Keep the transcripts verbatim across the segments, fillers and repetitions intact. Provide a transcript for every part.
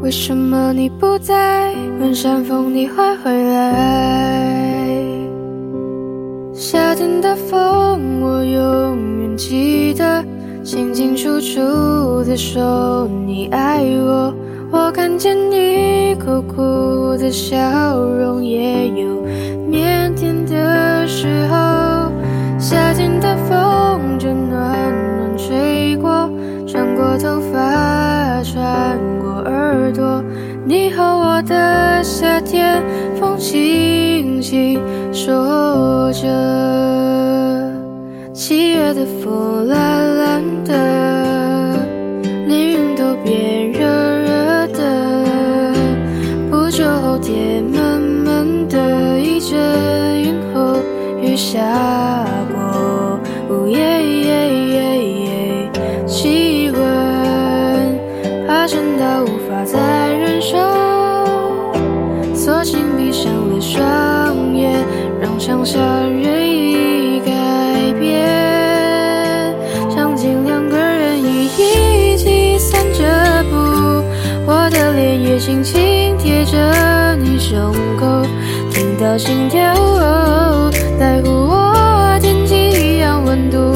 为什么你不在？问山风你会回来？夏天的风，我永远记得，清清楚楚地说你爱我。我看见你苦苦的笑容，也有腼腆的时候。夏天的风就暖暖吹过，穿过头发，穿过耳朵。你和我的夏天，风轻轻说着。七月的风蓝蓝的，连云都变热热的。不久后天闷闷的，一阵云后雨下过。哦耶耶耶耶，气温爬升到无法再忍受，索性闭上了双眼，让想象任意改变。场景两个人一一起散着步，我的脸也轻轻贴着你胸口，听到心跳哦，在乎我天气一样温度。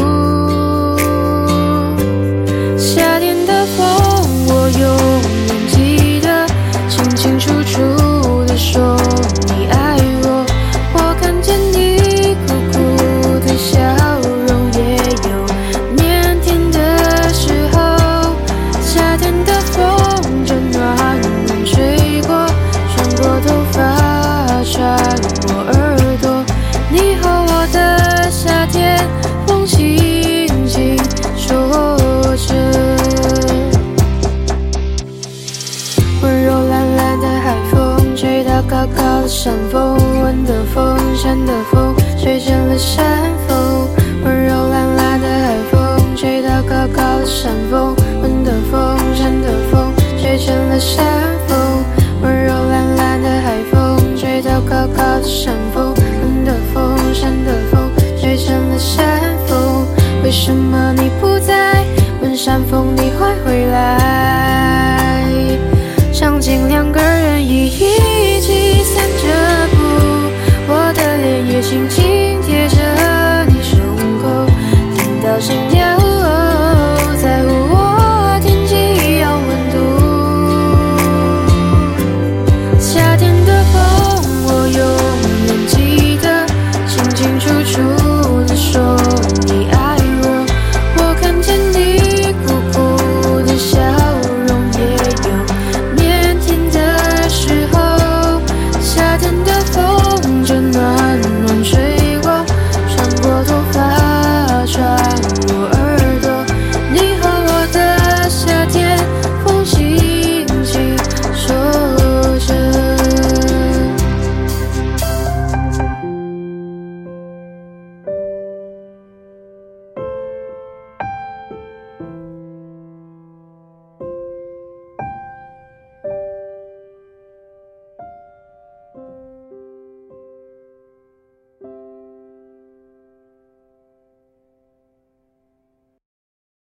夏天的风，我永远记得，清清楚楚地说你爱我。我看见你苦苦的笑容，也有腼腆的时候。夏天的风就暖暖吹过，穿过头发，穿过耳朵。你和我的夏天，风轻轻说着。温柔懒懒的海风，吹到高高的山峰，闻的风，山的风，吹成了山峰。温柔懒懒的海风，吹到高高的山峰，闻的风，山的风，吹成了山